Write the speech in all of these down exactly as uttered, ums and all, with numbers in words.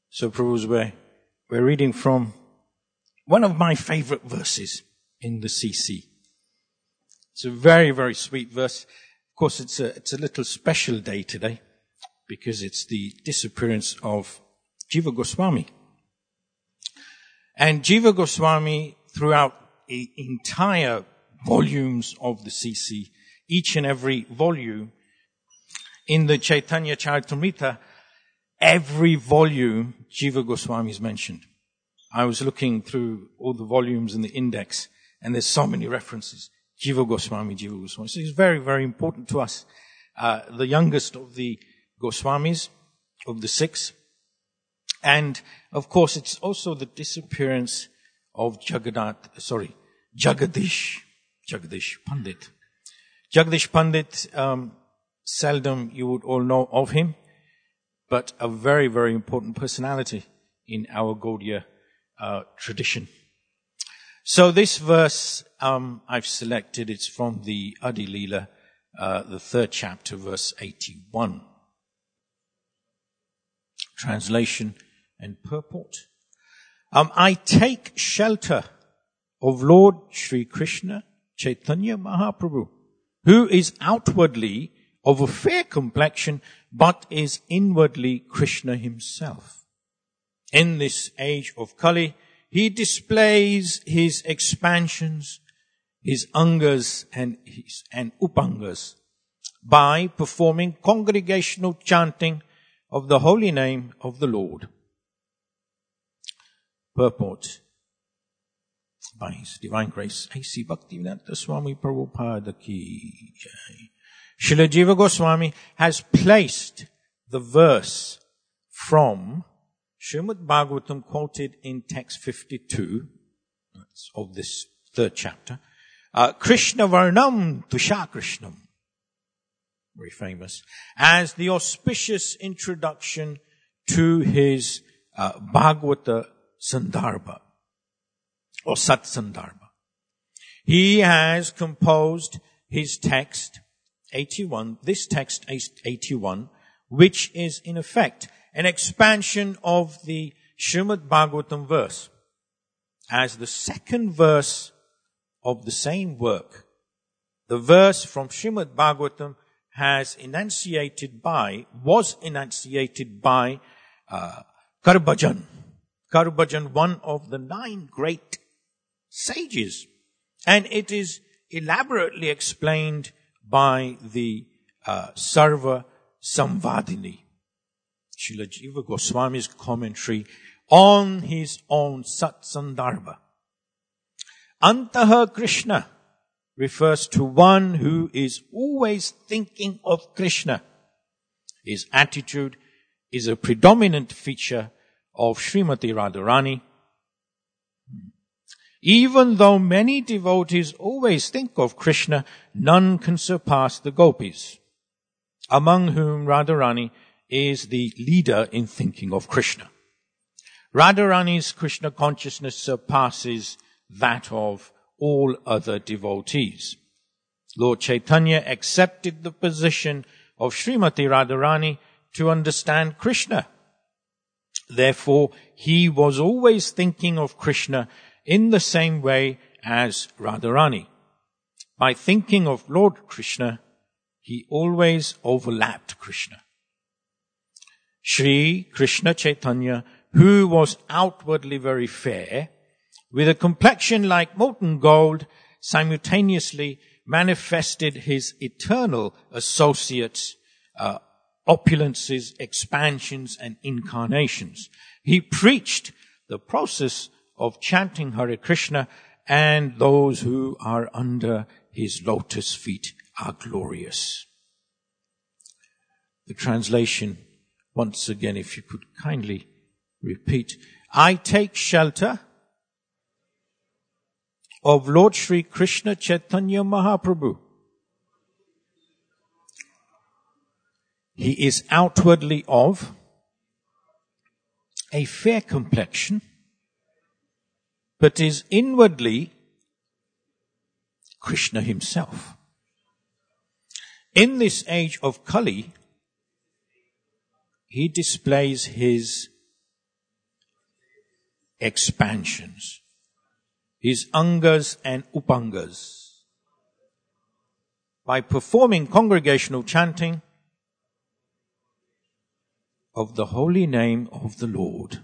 So, Prabhu's way, we're reading from one of my favorite verses in the C C. It's a very, very sweet verse. Of course, it's a, it's a little special day today because it's the disappearance of Jiva Goswami. And Jiva Goswami, throughout the entire volumes of the C C, each and every volume in the Chaitanya Charitamrita, every volume, Jiva Goswami is mentioned. I was looking through all the volumes in the index, and there's so many references. Jiva Goswami, Jiva Goswami. So it's very, very important to us. Uh, the youngest of the Goswamis, of the six. And, of course, it's also the disappearance of Jagadath, sorry, Jagadish, Jagadish Pandit. Jagadish Pandit, um, seldom you would all know of him, but a very, very important personality in our Gaudiya uh, tradition. So this verse um, I've selected, it's from the Adi Leela, uh, the third chapter, verse eighty-one. Translation and purport. Um, I take shelter of Lord Shri Krishna Chaitanya Mahaprabhu, who is outwardly of a fair complexion, but is inwardly Krishna himself. In this age of Kali, he displays his expansions, his angas and his, and upangas by performing congregational chanting of the holy name of the Lord. Purport. By His Divine Grace, A C Bhaktivedanta Swami Prabhupada ki jai. Srila Jiva Goswami has placed the verse from Srimad Bhagavatam quoted in text fifty-two of this third chapter. Uh, Krishna Varnam Tusha Krishnam. Very famous. As the auspicious introduction to his uh, Bhagavata Sandarbha or Sat Sandarbha. He has composed his text eighty-one, this text eighty-one, which is in effect an expansion of the Srimad Bhagavatam verse as the second verse of the same work. The verse from Srimad Bhagavatam has enunciated by, was enunciated by uh, Karbhajan. Karbhajan, one of the nine great sages. And it is elaborately explained by the uh, Sarva Samvadini, Srila Jiva Goswami's commentary on his own Sat Sandarbha. Antaha Krishna refers to one who is always thinking of Krishna. His attitude is a predominant feature of Srimati Radharani. Even though many devotees always think of Krishna, none can surpass the gopis, among whom Radharani is the leader in thinking of Krishna. Radharani's Krishna consciousness surpasses that of all other devotees. Lord Chaitanya accepted the position of Srimati Radharani to understand Krishna. Therefore, he was always thinking of Krishna in the same way as Radharani. By thinking of Lord Krishna, he always overlapped Krishna. Shri Krishna Chaitanya, who was outwardly very fair, with a complexion like molten gold, simultaneously manifested his eternal associates, uh, opulences, expansions, and incarnations. He preached the process of chanting Hare Krishna, and those who are under his lotus feet are glorious. The translation, once again, if you could kindly repeat. I take shelter of Lord Shri Krishna Chaitanya Mahaprabhu. He is outwardly of a fair complexion, but is inwardly Krishna himself. In this age of Kali, he displays his expansions. His angas and upangas. By performing congregational chanting of the holy name of the Lord.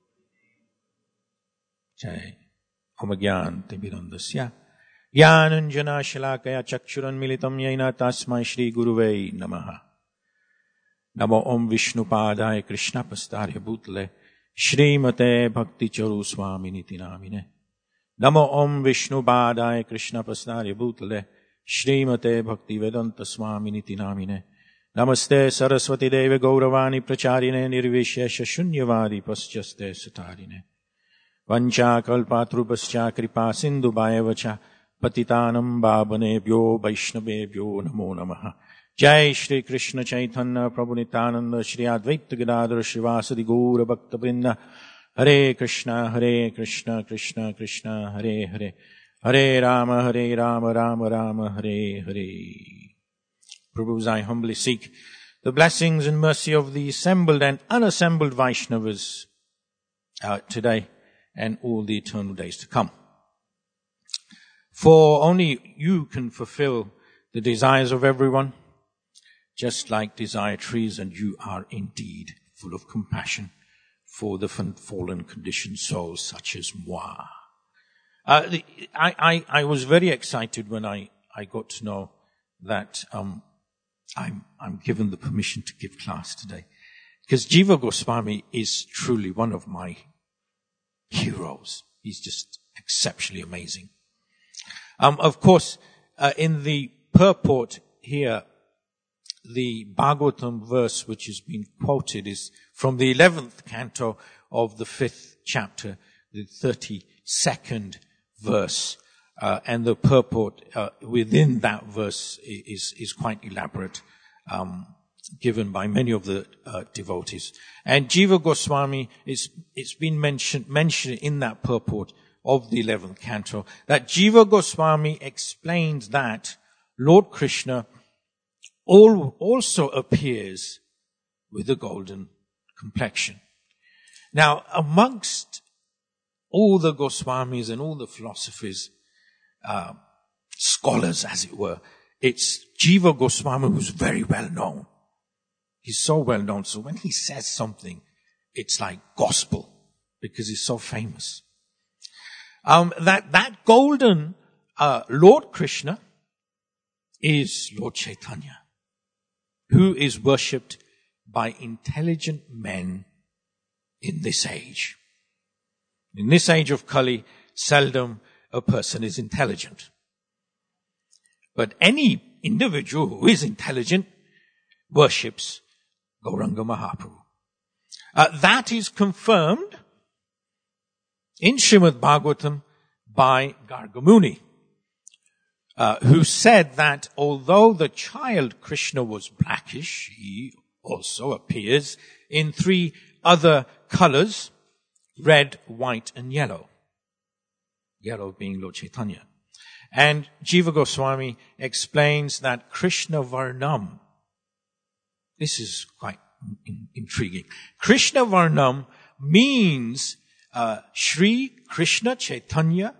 Jai. Om Gyan Tibirandasya. Gyananjana Shalakaya Chakshuran Militam Yaina Tasmai Shri Guruve Namaha. Namo Om Vishnu Padaya Krishna Pastarya Bhutale Shrimate Bhakti Charu Swami Niti Namine. Namo Om Vishnu Padaya Krishna Pastarya Bhutale Shrimate Bhakti Vedanta Swami Niti Namine. Namaste Saraswati Deva Gauravani Pracharine Nirvishesha Shunyavadi Paschaste Satarine. Vancha Kalpatrupascha Kripa Sindhu Bhayavacha Patitanam Bhavanebhyo Vaishnavebhyo Namo Namaha. Jai Shri Krishna Chaitanya Prabhu Nityananda Shri Advaita Gadadhara Srivasadi Gaura Bhakta Vrinda. Hare Krishna Hare Krishna Krishna Krishna Hare Hare Hare Rama Hare Rama Rama Rama Hare Hare. Prabhus, I humbly seek the blessings and mercy of the assembled and unassembled Vaishnavas uh, today and all the eternal days to come. For only you can fulfill the desires of everyone, just like desire trees, and you are indeed full of compassion for the fallen conditioned souls such as moi. Uh, the, I, I, I was very excited when I, I got to know that um, I'm, I'm given the permission to give class today. Because Jiva Goswami is truly one of my heroes. He's just exceptionally amazing. Um, of course, uh, in the purport here, the Bhagavatam verse which has been quoted is from the eleventh canto of the fifth chapter, the thirty-second verse. Uh, and the purport uh, within that verse is, is quite elaborate, um, given by many of the uh, devotees. And Jiva Goswami, is, it's been mentioned, mentioned in that purport of the eleventh canto, that Jiva Goswami explains that Lord Krishna all, also appears with a golden complexion. Now, amongst all the Goswamis and all the philosophers, uh, scholars, as it were, it's Jiva Goswami who's very well known. He's so well known, so when he says something, it's like gospel, because he's so famous. Um, that, that golden, uh, Lord Krishna is Lord Chaitanya, who is worshipped by intelligent men in this age. In this age of Kali, seldom a person is intelligent. But any individual who is intelligent worships Gauranga Mahaprabhu. Uh, that is confirmed in Srimad Bhagavatam by Gargamuni, uh, who said that although the child Krishna was blackish, he also appears in three other colors, red, white, and yellow. Yellow being Lord Chaitanya. And Jiva Goswami explains that Krishna Varnam, this is quite in- intriguing. Krishna Varnam means uh, Shri Krishna Chaitanya,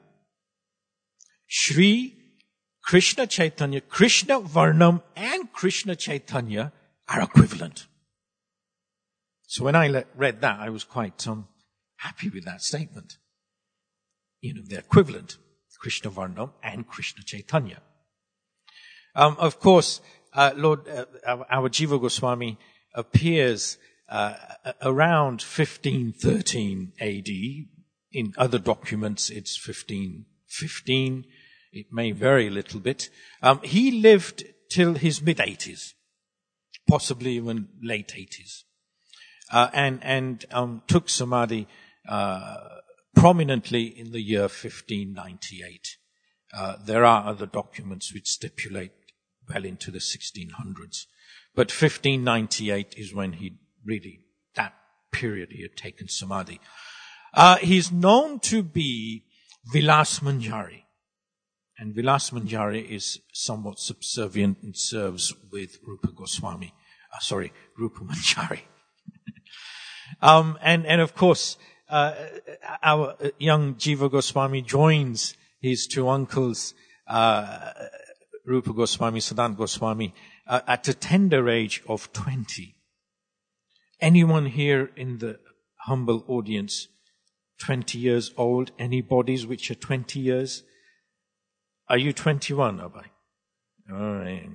Shri Krishna Chaitanya, Krishna Varnam and Krishna Chaitanya are equivalent. So when I le- read that, I was quite um, happy with that statement. You know, they're equivalent, Krishna Varnam and Krishna Chaitanya. Um, of course, uh, Lord, uh, our, our Jiva Goswami appears uh, around fifteen thirteen A D. In other documents, it's fifteen fifteen. It may vary a little bit. Um, he lived till his mid-eighties, possibly even late eighties, uh, and and um, took samadhi uh, prominently in the year fifteen ninety-eight. Uh, there are other documents which stipulate well into the sixteen hundreds. But fifteen ninety-eight is when he really, that period he had taken samadhi. Uh, he's known to be Vilas Manjari. And Vilas Manjari is somewhat subservient and serves with Rupa Goswami. Uh, sorry, Rupa Manjari. um, and, and of course, uh, our young Jiva Goswami joins his two uncles, uh, Rupa Goswami, Siddhanta Goswami, uh, at a tender age of twenty. Anyone here in the humble audience, twenty years old? Any bodies which are twenty years? Are you twenty-one, Abhay? All right.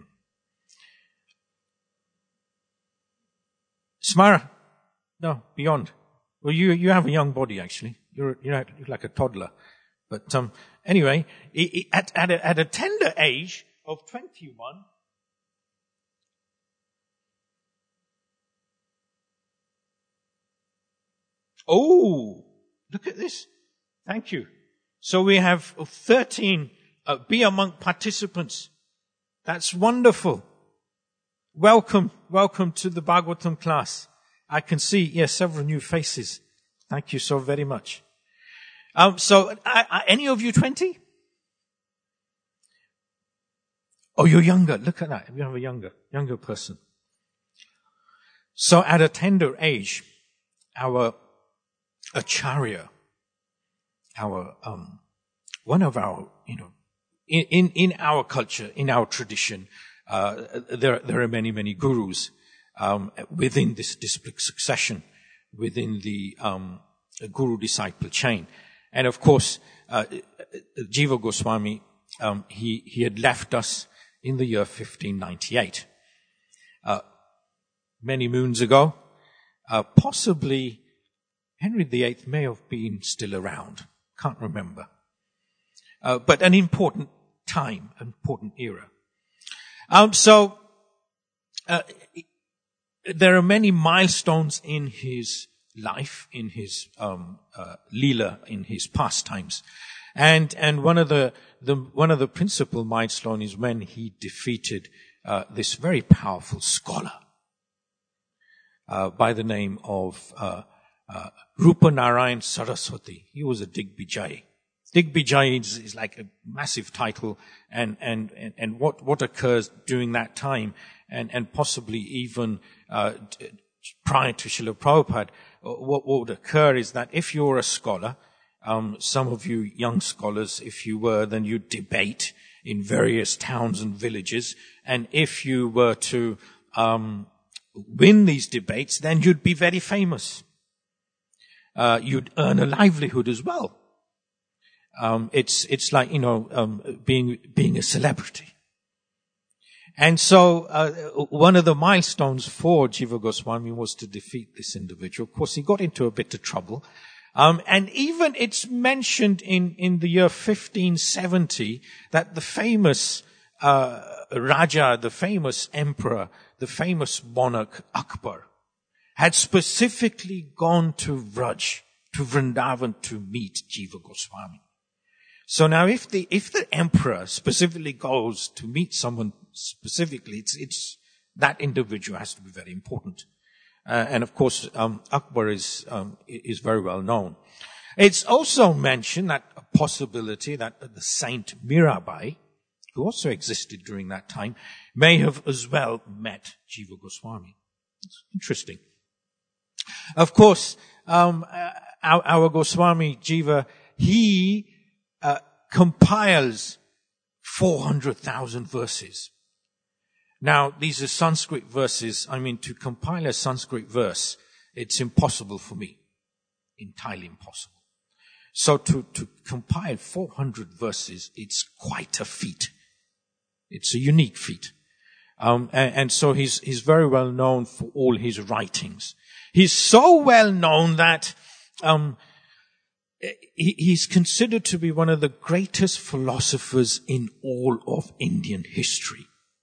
Smara? No, beyond. Well, you you have a young body, actually. You're you're like a toddler. But um, anyway, at at a, at a tender age of twenty-one, oh, look at this. Thank you. So we have thirteen uh, Be a Monk participants. That's wonderful. Welcome, welcome to the Bhagavatam class. I can see, yes, several new faces. Thank you so very much. Um, so, uh, are any of you twenty? Oh, you're younger. Look at that. You have a younger, younger person. So, at a tender age, our acharya, our um, one of our, you know, in in, in our culture, in our tradition, uh, there there are many many gurus um, within this disciplic succession, within the um, guru-disciple chain. And of course, uh, Jiva Goswami, um, he, he had left us in the year fifteen ninety-eight. Uh, many moons ago, uh, possibly Henry the Eighth may have been still around. Can't remember. Uh, but an important time, an important era. Um, so, uh, there are many milestones in his life, in his um, uh, leela, in his pastimes, and and one of the, the one of the principal milestones is when he defeated uh, this very powerful scholar uh, by the name of uh, uh, Rupa Narayan Saraswati. He was a Digvijay. Digvijay is, is like a massive title, and and and, and what what occurs during that time, and and possibly even uh, prior to Srila Prabhupada. What would occur is that if you're a scholar, um, some of you young scholars, if you were, then you'd debate in various towns and villages. And if you were to um, win these debates, then you'd be very famous. Uh, you'd earn a livelihood as well. Um, it's it's like, you know, um, being being a celebrity. And so, uh, one of the milestones for Jiva Goswami was to defeat this individual. Of course, he got into a bit of trouble. Um, and even it's mentioned in, in the year fifteen seventy that the famous, uh, Raja, the famous emperor, the famous monarch Akbar had specifically gone to Vraj, to Vrindavan to meet Jiva Goswami. So now if the, if the emperor specifically goes to meet someone specifically, it's, it's, that individual has to be very important. Uh, and of course, um, Akbar is, um, is very well known. It's also mentioned that a possibility that the Saint Mirabai, who also existed during that time, may have as well met Jiva Goswami. It's interesting. Of course, um, our, our Goswami Jiva, he Uh, compiles four hundred thousand verses. Now, these are Sanskrit verses. I mean, to compile a Sanskrit verse, it's impossible for me. Entirely impossible. So to, to compile four hundred verses, it's quite a feat. It's a unique feat. Um, and, and so he's, he's very well known for all his writings. He's so well known that, um, he's considered to be one of the greatest philosophers in all of Indian history.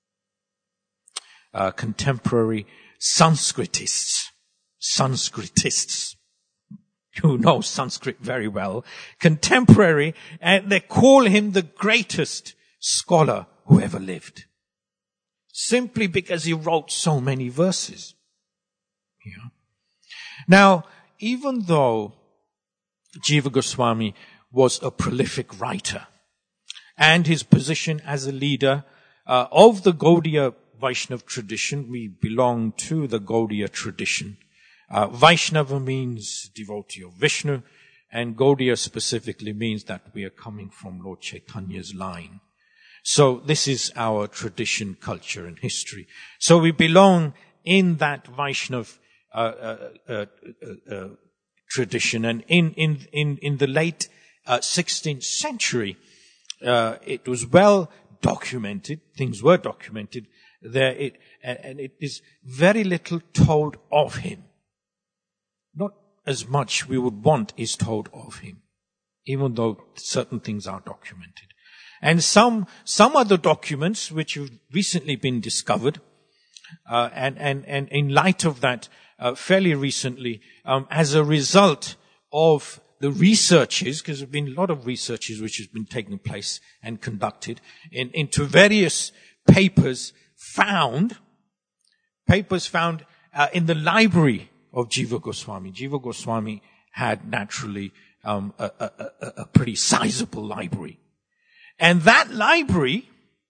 Uh, contemporary Sanskritists, Sanskritists, who know Sanskrit very well, contemporary, and they call him the greatest scholar who ever lived. Simply because he wrote so many verses. Yeah. Now, even though Jiva Goswami was a prolific writer, and his position as a leader uh, of the Gaudiya Vaishnava tradition, we belong to the Gaudiya tradition. Uh, Vaishnava means devotee of Vishnu. And Gaudiya specifically means that we are coming from Lord Chaitanya's line. So this is our tradition, culture, and history. So we belong in that Vaishnav uh, uh, uh, uh, uh, tradition. And in in in in the late uh, sixteenth century, uh, it was well documented. Things were documented there. It and, and it is very little told of him. Not as much we would want is told of him, even though certain things are documented. And some, some other documents which have recently been discovered, uh, and, and, and in light of that, uh, fairly recently, um, as a result of the researches, because there have been a lot of researches which has been taking place and conducted in, into various papers found, papers found, uh, in the library of Jiva Goswami. Jiva Goswami had naturally um, a, a, a, a pretty sizable library. And that library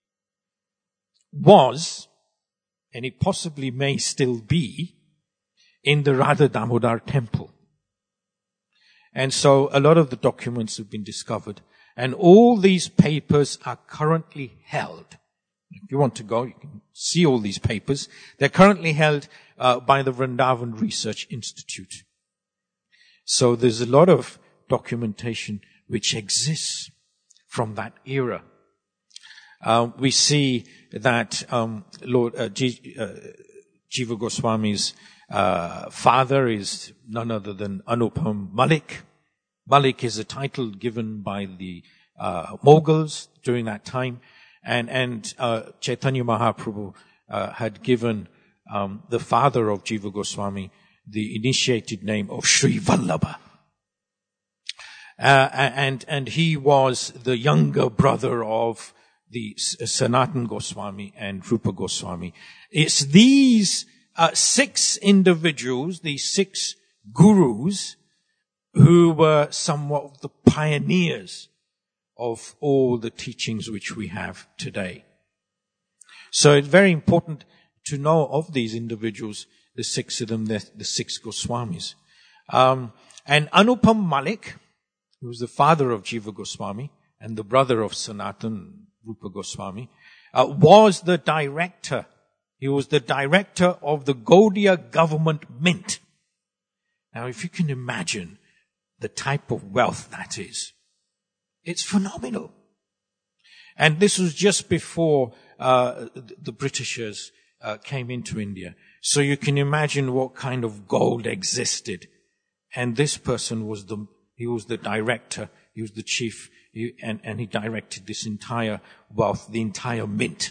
was, and it possibly may still be, in the Radha Damodar temple. And so a lot of the documents have been discovered. And all these papers are currently held. If you want to go, you can see all these papers. They're currently held uh, by the Vrindavan Research Institute. So there's a lot of documentation which exists from that era. Uh, we see that um, Lord uh, G, uh, Jiva Goswami's uh, father is none other than Anupam Malik. Malik is a title given by the uh, Mughals during that time. And, and, uh, Chaitanya Mahaprabhu, uh, had given, um, the father of Jiva Goswami the initiated name of Sri Vallabha. Uh, and, and he was the younger brother of the Sanatan Goswami and Rupa Goswami. It's these, uh, six individuals, these six gurus, who were somewhat of the pioneers of all the teachings which we have today. So it's very important to know of these individuals, the six of them, the, the six Goswamis. Um, and Anupam Malik, who was the father of Jiva Goswami and the brother of Sanatan Rupa Goswami, uh, was the director. He was the director of the Gaudiya government mint. Now, if you can imagine the type of wealth that is, it's phenomenal. And this was just before uh, the Britishers uh, came into India. So you can imagine what kind of gold existed. And this person was the, he was the director, he was the chief, he, and, and he directed this entire wealth, the entire mint.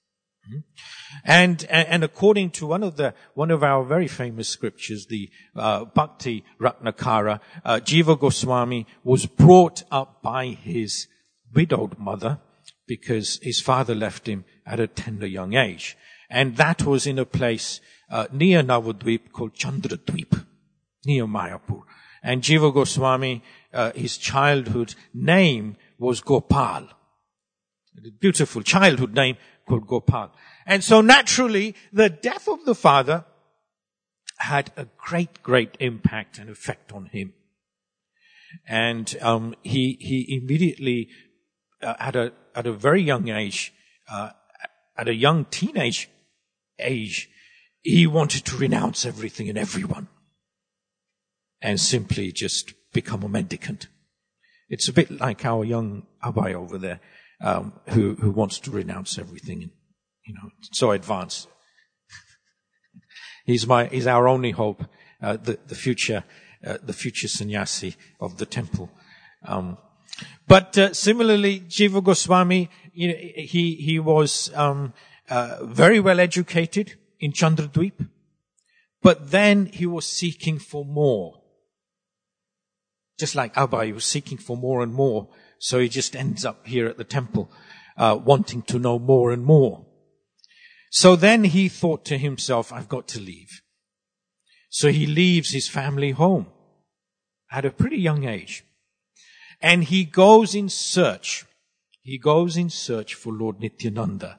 And, and according to one of the, one of our very famous scriptures, the, uh, Bhakti Ratnakara, uh, Jiva Goswami was brought up by his widowed mother because his father left him at a tender young age. And that was in a place, uh, near Navadvip called Chandradvip, near Mayapur. And Jiva Goswami, uh, his childhood name was Gopal. A beautiful childhood name called Gopal. And so naturally, the death of the father had a great, great impact and effect on him. And um, he he immediately, uh, at a at a very young age, uh, at a young teenage age, he wanted to renounce everything and everyone, and simply just become a mendicant. It's a bit like our young Abhay over there. Um, who, who wants to renounce everything, and, you know, so advanced. he's my, he's our only hope, uh, the, the future, uh, the future sannyasi of the temple. Um, but, uh, similarly, Jiva Goswami, you know, he, he was, um, uh, very well educated in Chandradvip, but then he was seeking for more. Just like Abhay, he was seeking for more and more. So he just ends up here at the temple, uh, wanting to know more and more. So then he thought to himself, I've got to leave. So he leaves his family home at a pretty young age. And he goes in search. He goes in search for Lord Nityananda.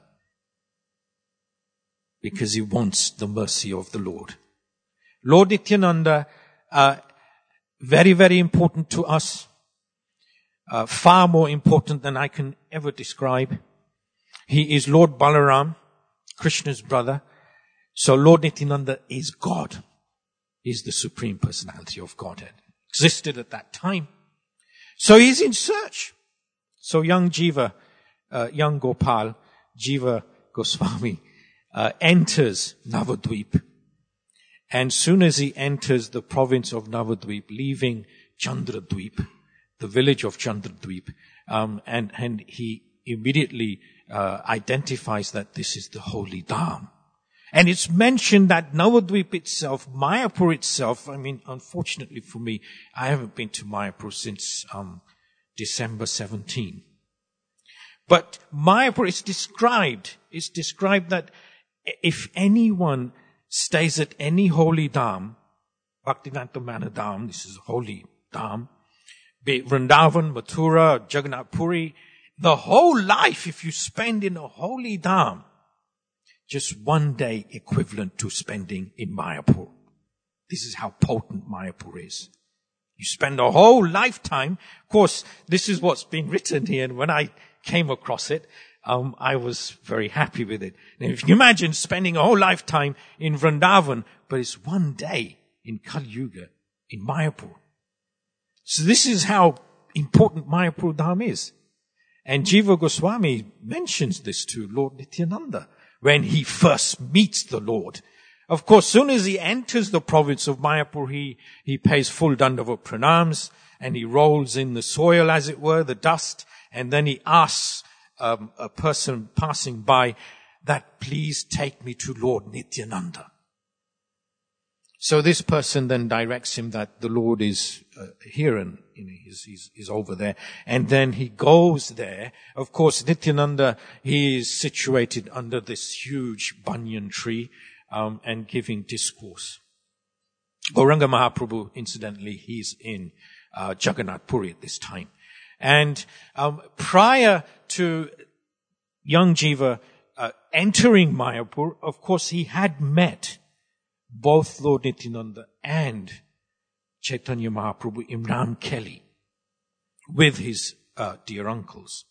Because he wants the mercy of the Lord. Lord Nityananda, uh, Very, very important to us. Uh, far more important than I can ever describe. He is Lord Balaram, Krishna's brother. So Lord Nityananda is God. He's the supreme personality of Godhead. Existed at that time. So he's in search. So young Jiva, uh, young Gopal, Jiva Goswami, uh, enters Navadvip. And soon as he enters the province of Navadvip, leaving Chandradvip, the village of Chandradvip, um, and, and he immediately uh, identifies that this is the holy Dham. And it's mentioned that Navadvip itself, Mayapur itself, I mean, unfortunately for me, I haven't been to Mayapur since um, December seventeenth. But Mayapur is described, it's described that if anyone stays at any holy Dham, Bhaktivedanta Manor Dham, this is a holy Dham, be it Vrindavan, Mathura, Jagannath Puri, the whole life, if you spend in a holy Dham, just one day equivalent to spending in Mayapur. This is how potent Mayapur is. You spend a whole lifetime. Of course, this is what's being written here. And when I came across it, um, I was very happy with it. Now, if you imagine spending a whole lifetime in Vrindavan, but it's one day in Kali Yuga, in Mayapur. So this is how important Mayapur Dham is. And Jiva Goswami mentions this to Lord Nityananda when he first meets the Lord. Of course, soon as he enters the province of Mayapur, he, he pays full Dandavat pranams, and he rolls in the soil, as it were, the dust, and then he asks um, a person passing by that, please take me to Lord Nityananda. So this person then directs him that the Lord is uh, here and you know, he's, he's, he's over there. And then he goes there. Of course, Nityananda, he is situated under this huge banyan tree um, and giving discourse. Gauranga Mahaprabhu, incidentally, he's in uh, Jagannath Puri at this time. And um, prior to young Jiva uh, entering Mayapur, of course, he had met both Lord Nityananda and Chaitanya Mahaprabhu in Ramkeli with his uh, dear uncles.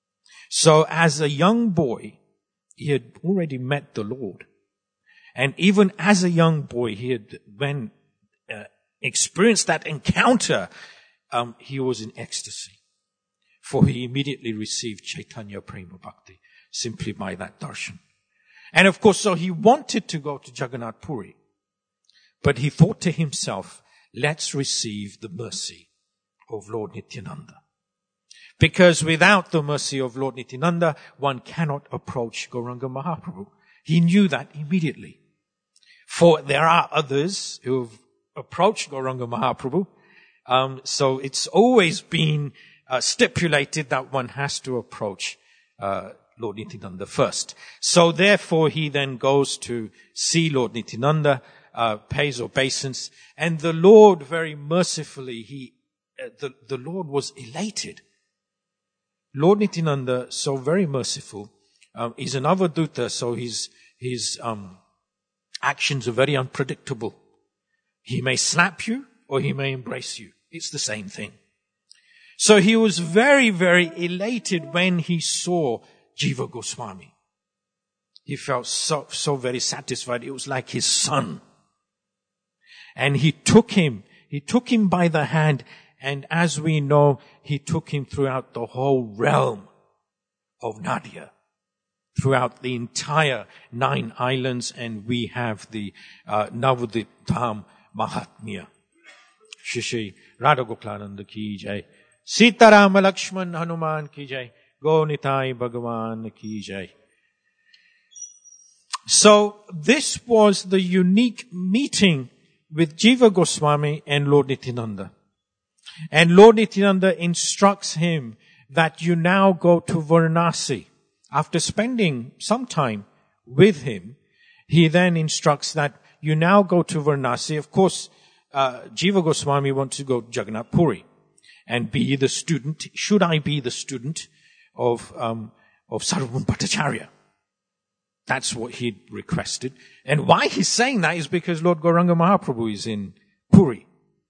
So as a young boy, he had already met the Lord. And even as a young boy, he had, when uh, experienced that encounter, um, he was in ecstasy. For he immediately received Chaitanya Prema Bhakti simply by that darshan. And of course, so he wanted to go to Jagannath Puri. But he thought to himself, let's receive the mercy of Lord Nityananda. Because without the mercy of Lord Nityananda, one cannot approach Gauranga Mahaprabhu. He knew that immediately. For there are others who have approached Gauranga Mahaprabhu. Um, so it's always been uh, stipulated that one has to approach uh, Lord Nityananda first. So therefore he then goes to see Lord Nityananda, Uh, pays obeisance, and the Lord very mercifully, he, uh, the, the Lord was elated. Lord Nityananda, so very merciful, um, is an avaduta, so his, his, um, actions are very unpredictable. He may slap you or he may embrace you. It's the same thing. So he was very, very elated when he saw Jiva Goswami. He felt so, so very satisfied. It was like his son. And he took him, he took him by the hand, and as we know, he took him throughout the whole realm of Nadia, throughout the entire nine islands, and we have the uh, Navadvip Dham Mahatmya. Shri Radha Goklananda ki jai, Sita Rama Lakshman Hanuman ki jai, Go Nitai Bhagavan ki jai. So this was the unique meeting with Jiva Goswami and Lord Nityananda. And Lord Nityananda instructs him that you now go to Varanasi. After spending some time with him, he then instructs that you now go to Varanasi. Of course, uh, Jiva Goswami wants to go to Jagannath Puri and be the student. Should I be the student of, um, of Sarvabhauma Bhattacharya? That's what he requested. And why he's saying that is because Lord Gauranga Mahaprabhu is in Puri.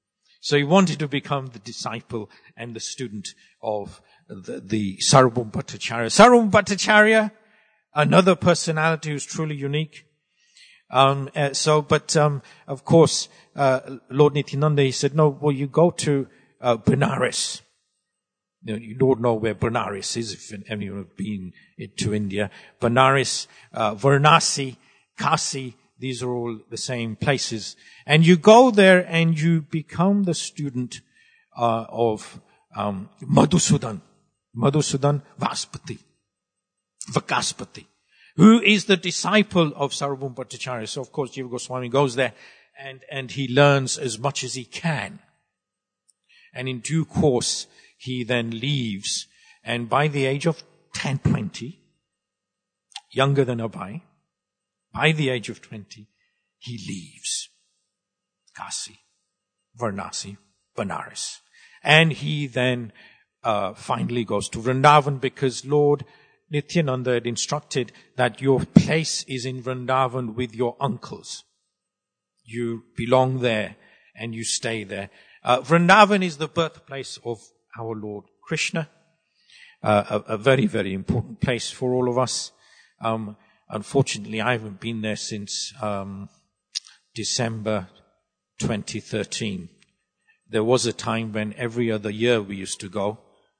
So he wanted to become the disciple and the student of the, the Sarvabhauma Bhattacharya. Sarvabhauma Bhattacharya, another personality who's truly unique. Um, uh, so, but, um, of course, uh, Lord Nityananda, he said, no, well, you go to, uh, Benares. You know, you don't know where Benares is if anyone have been to India. Benares, uh, Varanasi, Kasi, these are all the same places. And you go there and you become the student, uh, of, um, Madhusudan. Madhusudan Vaspati. Vakaspati. Who is the disciple of Sarvabhauma Bhattacharya. So of course Jiva Goswami goes there and, and he learns as much as he can. And in due course, he then leaves. And by the age of ten, twenty, younger than Abhay, by the age of twenty, he leaves Kasi, Varanasi, Benares. And he then uh, finally goes to Vrindavan because Lord Nityananda had instructed that your place is in Vrindavan with your uncles. You belong there and you stay there. Uh, Vrindavan is the birthplace of our Lord Krishna, uh, a, a very, very important place for all of us. Um, unfortunately, I haven't been there since um, December twenty thirteen. There was a time when every other year we used to go,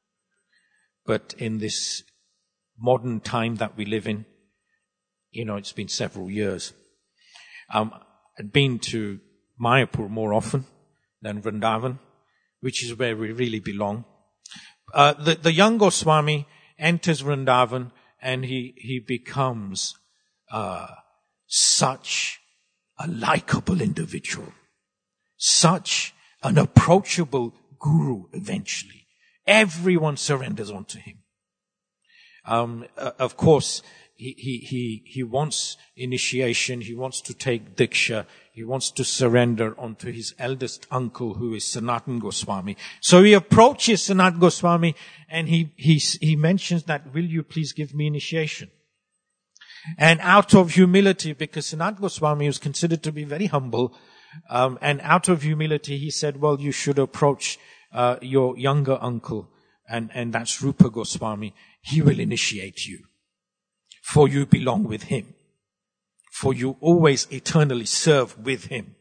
but in this modern time that we live in, you know, it's been several years. Um, I'd been to Mayapur more often than Vrindavan, which is where we really belong. Uh, the, the young Goswami enters Vrindavan and he, he becomes, uh, such a likable individual, such an approachable guru eventually. Everyone surrenders onto him. Um, uh, of course, he, he, he, he wants initiation. He wants to take Diksha. He wants to surrender onto his eldest uncle, who is Sanatan Goswami. So he approaches Sanat Goswami and he, he, he mentions that, will you please give me initiation? And out of humility, because Sanat Goswami was considered to be very humble, um, and out of humility, he said, well, you should approach, uh, your younger uncle, and, and that's Rupa Goswami. He will initiate you. For you belong with him. For you always eternally serve with him.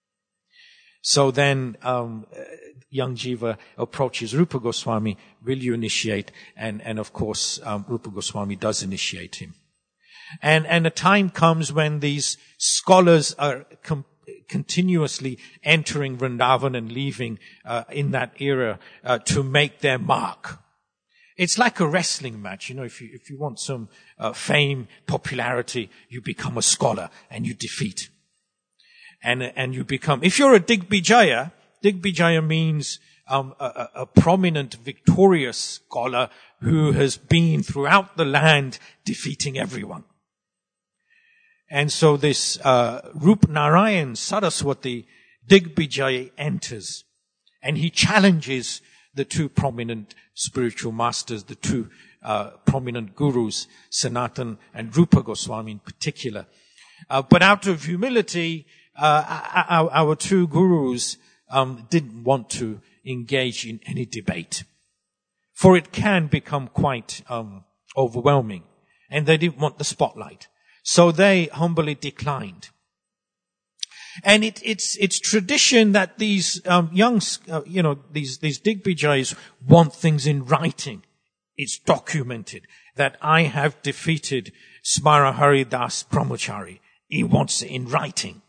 So then, um, young Jiva approaches Rupa Goswami, will you initiate? And, and of course, um, Rupa Goswami does initiate him. And, and a time comes when these scholars are com- continuously entering Vrindavan and leaving, uh, in that era, uh, to make their mark. It's like a wrestling match. You know, if you, if you want some, uh, fame, popularity, you become a scholar and you defeat. And, and you become, if you're a Digbijaya, Digbijaya means, um, a, a prominent, victorious scholar who has been throughout the land defeating everyone. And so this, uh, Rup Narayan Saraswati Digbijaya enters and he challenges the two prominent spiritual masters, the two uh, prominent gurus, Sanatan and Rupa Goswami in particular. Uh, but out of humility, uh, our, our two gurus um, didn't want to engage in any debate, for it can become quite um, overwhelming, and they didn't want the spotlight. So they humbly declined. And it, it's, it's tradition that these, um, young, uh, you know, these, these Digbijayas want things in writing. It's documented that I have defeated Smara Haridas Brahmachari. He wants it in writing.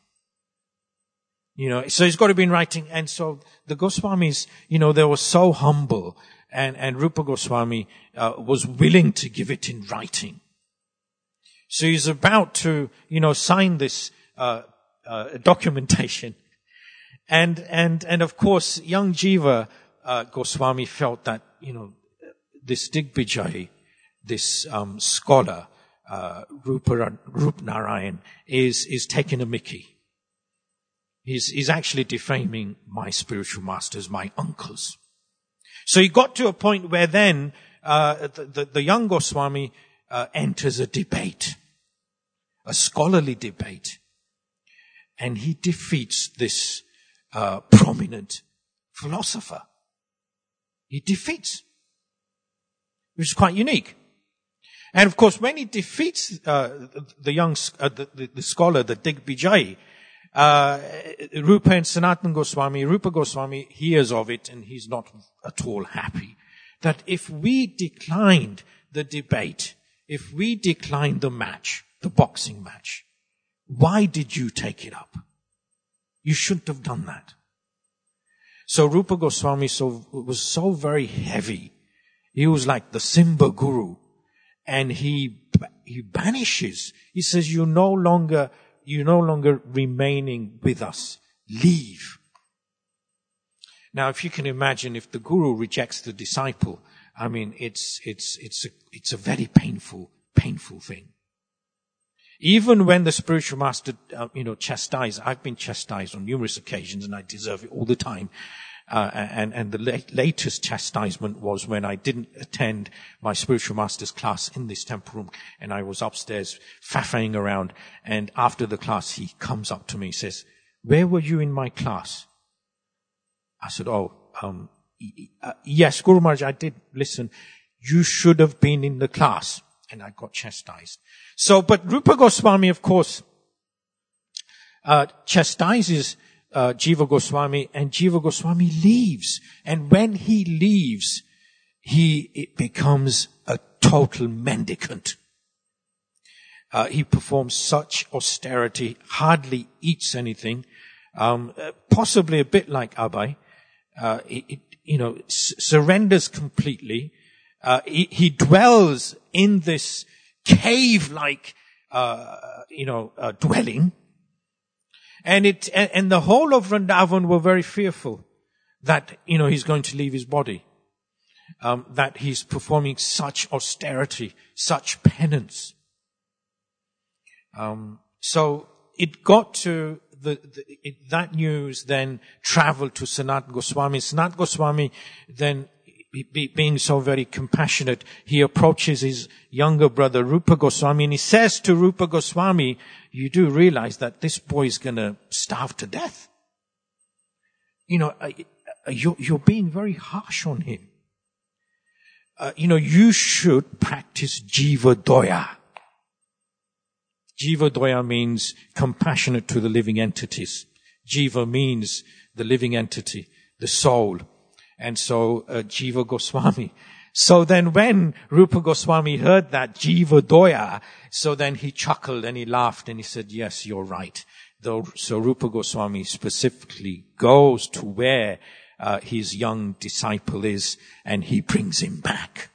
You know, so it's got to be in writing. And so the Goswamis, you know, they were so humble, and, and Rupa Goswami, uh, was willing to give it in writing. So he's about to, you know, sign this, uh, Uh, documentation. And, and, and of course, young Jiva, uh, Goswami felt that, you know, this Digbijay, this, um, scholar, uh, Rupa, Rup Narayan is, is taking a mickey. He's, he's actually defaming my spiritual masters, my uncles. So he got to a point where then, uh, the, the, the young Goswami, uh, enters a debate. A scholarly debate. And he defeats this uh, prominent philosopher. He defeats, which is quite unique. And of course, when he defeats uh, the young, uh, the, the, the scholar, the Digvijay, uh, Rupa and Sanatana Goswami, Rupa Goswami hears of it, and he's not at all happy. That if we declined the debate, if we declined the match, the boxing match, why did you take it up? You shouldn't have done that. So Rupa Goswami so, was so very heavy. He was like the Simba Guru. And he, he banishes. He says, you're no longer, you're no longer remaining with us. Leave. Now, if you can imagine, if the Guru rejects the disciple, I mean, it's, it's, it's a, it's a very painful, painful thing. Even when the spiritual master, uh, you know, chastised, I've been chastised on numerous occasions and I deserve it all the time. Uh, and, and the late, latest chastisement was when I didn't attend my spiritual master's class in this temple room, and I was upstairs faffing around, and after the class he comes up to me and says, where were you in my class? I said, oh, um, uh, yes, Guru Maharaj, I did listen. You should have been in the class. And I got chastised. So, but Rupa Goswami, of course, uh, chastises Uh, Jiva Goswami, and Jiva Goswami leaves. And when he leaves, he it becomes a total mendicant. Uh, he performs such austerity, hardly eats anything, um, uh, possibly a bit like Abai. Uh, it, it, you know, s- surrenders completely. Uh, he, he dwells in this cave-like, uh, you know, uh, dwelling. And it, and the whole of Vrindavan were very fearful that, you know, he's going to leave his body. Um, that he's performing such austerity, such penance. Um, so it got to the, the it, that news then traveled to Sanat Goswami. Sanat Goswami then, be, being so very compassionate, he approaches his younger brother Rupa Goswami, and he says to Rupa Goswami, you do realize that this boy is going to starve to death. You know, you're, you're being very harsh on him. Uh, you know, you should practice Jiva Doya. Jiva Doya means compassionate to the living entities. Jiva means the living entity, the soul. And so, uh, Jiva Goswami. So then when Rupa Goswami heard that, Jiva Doya, so then he chuckled and he laughed and he said, yes, you're right. Though, so Rupa Goswami specifically goes to where uh, his young disciple is, and he brings him back.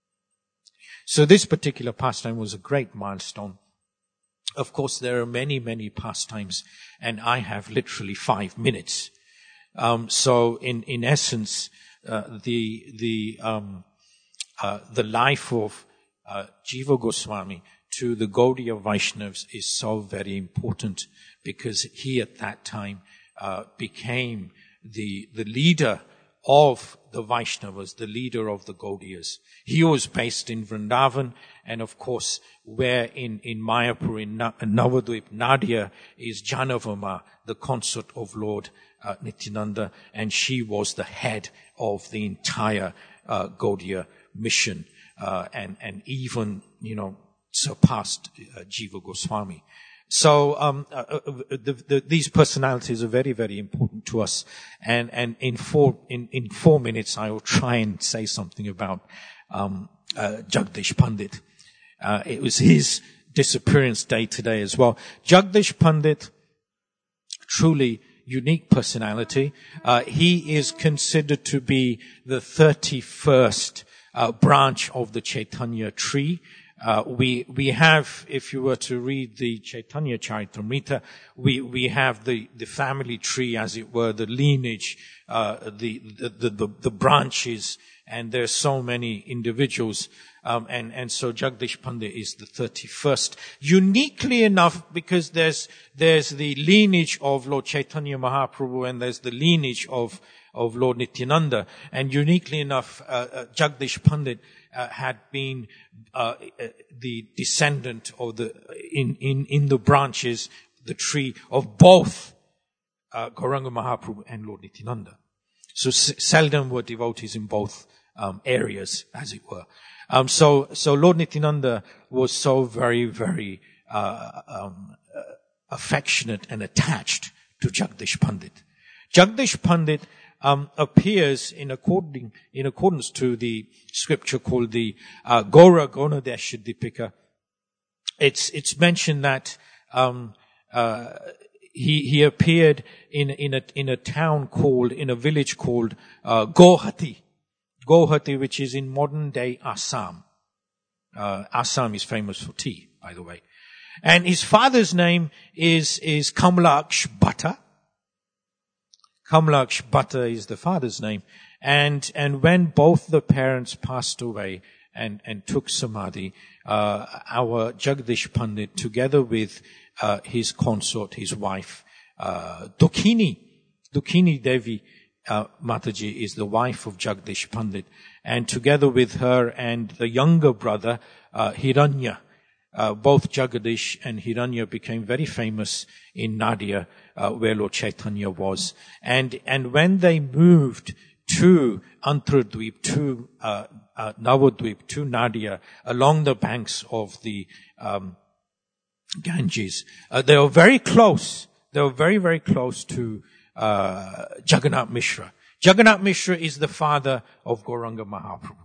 So this particular pastime was a great milestone. Of course, there are many, many pastimes, and I have literally five minutes. Um, so in, in essence, uh, the, the, um, uh, the life of, uh, Jiva Goswami to the Gaudiya Vaishnavas is so very important, because he at that time, uh, became the, the leader of the Vaishnavas, the leader of the Gaudiyas. He was based in Vrindavan, and of course, where in, in Mayapur, in Na- Navadvip, Nadia is Janavama, the consort of Lord uh, Nityananda, and she was the head of the entire uh, Gaudiya mission, uh, and, and even, you know, surpassed uh, Jiva Goswami. So um, uh, uh, the, the, these personalities are very, very important to us. And, and in four in, in four minutes, I will try and say something about um, uh, Jagdish Pandit. Uh, it was his disappearance day today as well. Jagdish Pandit, truly unique personality. Uh, he is considered to be the thirty-first uh, branch of the Chaitanya tree. Uh, we, we have, if you were to read the Chaitanya Charitamrita, we, we have the, the family tree, as it were, the lineage, uh, the, the, the, the branches, and there's so many individuals, um, and, and so Jagdish Pandit is the thirty-first. Uniquely enough, because there's, there's the lineage of Lord Chaitanya Mahaprabhu, and there's the lineage of, of Lord Nityananda, and uniquely enough, uh, uh Jagdish Pandit Uh, had been uh, uh, the descendant of the in in in the branches, the tree of both uh, Gauranga Mahaprabhu and Lord Nityananda. So s- seldom were devotees in both um, areas, as it were. Um, so, so Lord Nityananda was so very, very uh, um, uh, affectionate and attached to Jagdish Pandit. Jagdish Pandit um, appears in according in accordance to the scripture called the uh, Gaura Gonadesha Dipika. It's it's mentioned that um, uh, he he appeared in in a in a town called in a village called uh, Guwahati. Guwahati, which is in modern day Assam. Uh, Assam is famous for tea, by the way. And his father's name is, is Kamalaksh Bhatta. Kamalaksh Bhatta is the father's name. And, and when both the parents passed away and, and took samadhi, uh, our Jagdish Pandit, together with, uh, his consort, his wife, uh, Dukhini, Dukhini Devi, Uh, Mataji is the wife of Jagdish Pandit, and together with her and the younger brother, uh, Hiranya, uh, both Jagadish and Hiranya became very famous in Nadia, uh, where Lord Chaitanya was. And, and when they moved to Antardweep, to, uh, uh, Navadweep, to Nadia, along the banks of the, um, Ganges, uh, they were very close. They were very, very close to Uh, Jagannath Mishra. Jagannath Mishra is the father of Gauranga Mahaprabhu.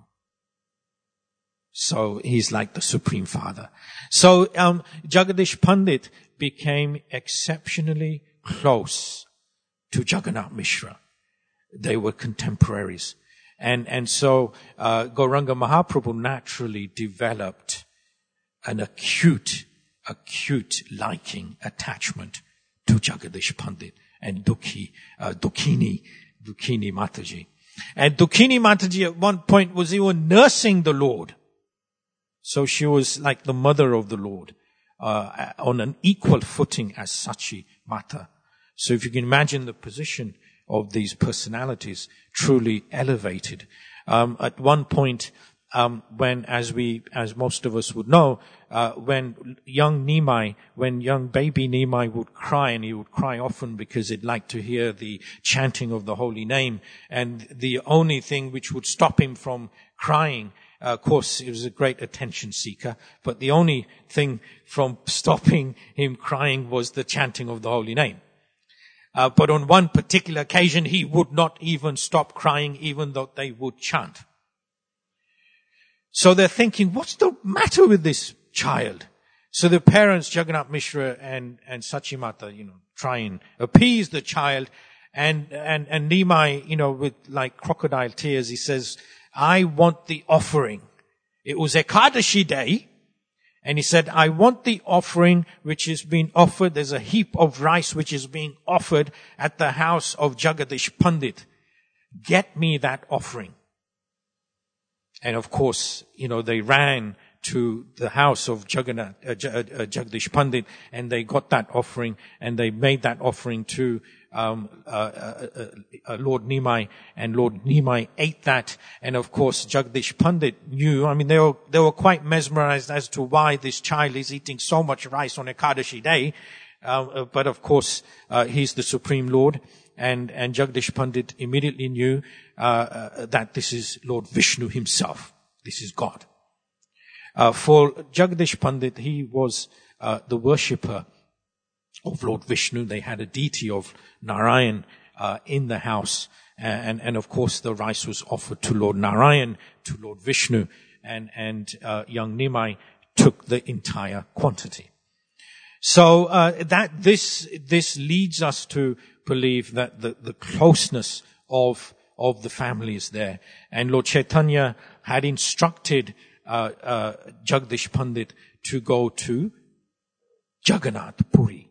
So he's like the supreme father. So um, Jagadish Pandit became exceptionally close to Jagannath Mishra. They were contemporaries. And, and so uh, Gauranga Mahaprabhu naturally developed an acute, acute liking, attachment to Jagadish Pandit and Dukhi, uh, Dukhini, Dukhini Mataji. And Dukhini Mataji at one point was even nursing the Lord. So she was like the mother of the Lord, uh, on an equal footing as Sachi Mata. So if you can imagine the position of these personalities, truly elevated. Um, at one point, um, when, as we, as most of us would know, uh, when young Nimai, when young baby Nimai would cry, and he would cry often because he'd like to hear the chanting of the holy name, and the only thing which would stop him from crying, uh, of course, he was a great attention seeker, but the only thing from stopping him crying was the chanting of the holy name. Uh, but on one particular occasion, he would not even stop crying, even though they would chant. So they're thinking, what's the matter with this child? So the parents, Jagannath Mishra and, and Sachimata, you know, try and appease the child. And, and, and Nimai, you know, with like crocodile tears, he says, I want the offering. It was Ekadashi day. And he said, I want the offering which is being offered. There's a heap of rice which is being offered at the house of Jagadish Pandit. Get me that offering. And of course, you know, they ran to the house of Jagannath, uh, uh, Jagdish Pandit, and they got that offering, and they made that offering to um, uh, uh, uh, uh, Lord Nimai, and Lord Nimai ate that. And of course, Jagdish Pandit knew. I mean, they were they were quite mesmerized as to why this child is eating so much rice on Ekadashi day. Uh, but of course, uh, he's the Supreme Lord. And, and Jagdish Pandit immediately knew uh, uh, that this is Lord Vishnu himself. This is God. Uh, for Jagdish Pandit, he was uh, the worshipper of Lord Vishnu. They had a deity of Narayan uh, in the house. And, and of course, the rice was offered to Lord Narayan, to Lord Vishnu. And, and uh, young Nimai took the entire quantity. So uh, that this this leads us to believe that the, the closeness of of the family is there. And Lord Chaitanya had instructed uh, uh, Jagdish Pandit to go to Jagannath Puri.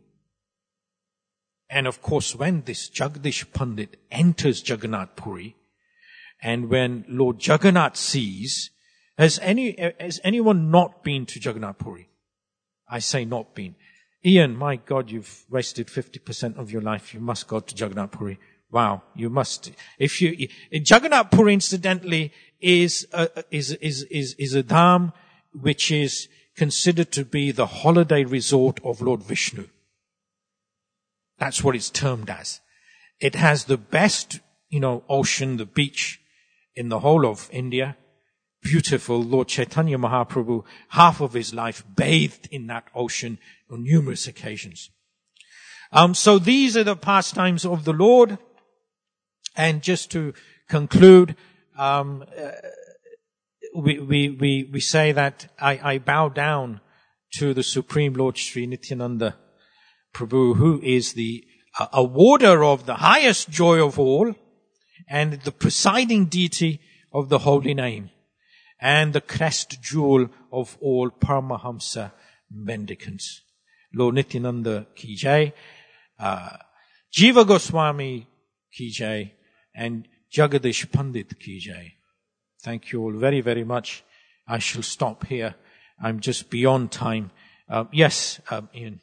And of course, when this Jagdish Pandit enters Jagannath Puri, and when Lord Jagannath sees, has any has anyone not been to Jagannath Puri? I say not been. Ian, my God, you've wasted fifty percent of your life. You must go to Jagannath Puri. Wow, you must. If you, Jagannath Puri, incidentally, is a, is is is is a dham which is considered to be the holiday resort of Lord Vishnu. That's what it's termed as. It has the best you know, ocean, the beach in the whole of India. Beautiful. Lord Chaitanya Mahaprabhu, half of his life bathed in that ocean on numerous occasions. Um, so these are the pastimes of the Lord. And just to conclude, um, uh, we, we, we, we say that I, I bow down to the Supreme Lord Sri Nityananda Prabhu, who is the uh, awarder of the highest joy of all and the presiding deity of the holy name and the crest jewel of all Paramahamsa mendicants. Lord Nityananda ki jai, uh, Jiva Goswami ki jai, and Jagadish Pandit ki jai. Thank you all very, very much. I shall stop here. I'm just beyond time. Uh, yes, um, Ian.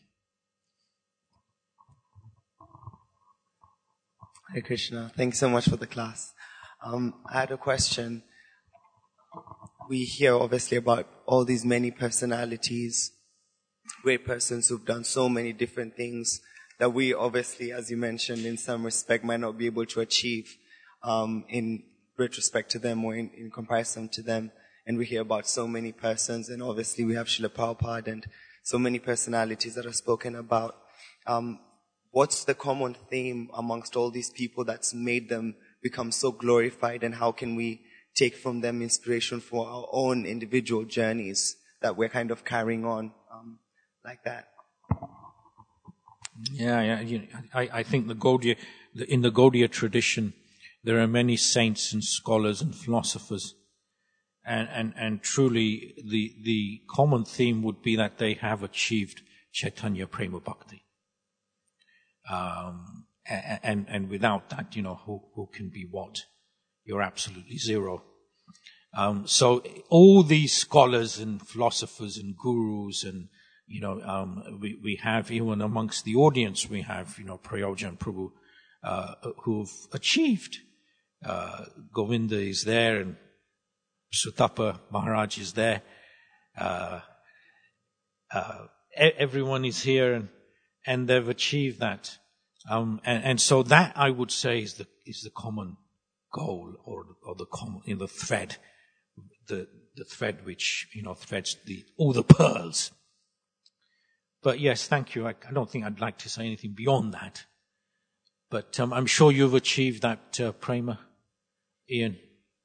Hare Krishna. Thanks so much for the class. Um, I had a question. We hear obviously about all these many personalities, great persons who've done so many different things that we obviously, as you mentioned, in some respect might not be able to achieve um, in retrospect to them or in, in comparison to them. And we hear about so many persons, and obviously we have Srila Prabhupada and so many personalities that are spoken about. Um, what's the common theme amongst all these people that's made them become so glorified, and how can we take from them inspiration for our own individual journeys that we're kind of carrying on um, like that? Yeah, yeah. You know, I, I think the Gaudiya, in the Gaudiya tradition, there are many saints and scholars and philosophers, and and and truly, the the common theme would be that they have achieved Chaitanya Prema Bhakti. Um, and and without that, you know, who who can be what? You're absolutely zero. Um, so all these scholars and philosophers and gurus and, you know, um, we, we have, even amongst the audience, we have, you know, Prayojan Prabhu, uh, who've achieved. Uh, Govinda is there and Sutapa Maharaj is there. Uh, uh, everyone is here and, and they've achieved that. Um, and, and so that, I would say, is the, is the common goal, or, or the common, in the thread, the, the thread which, you know, threads the, all the pearls. But yes, thank you. I, I don't think I'd like to say anything beyond that. But, um, I'm sure you've achieved that, uh, prema, Ian.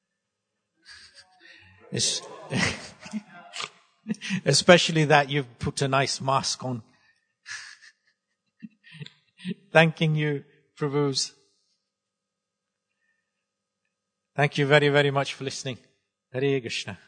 It's especially that you've put a nice mask on. Thanking you, Prabhus. Thank you very, very much for listening. Hare Krishna.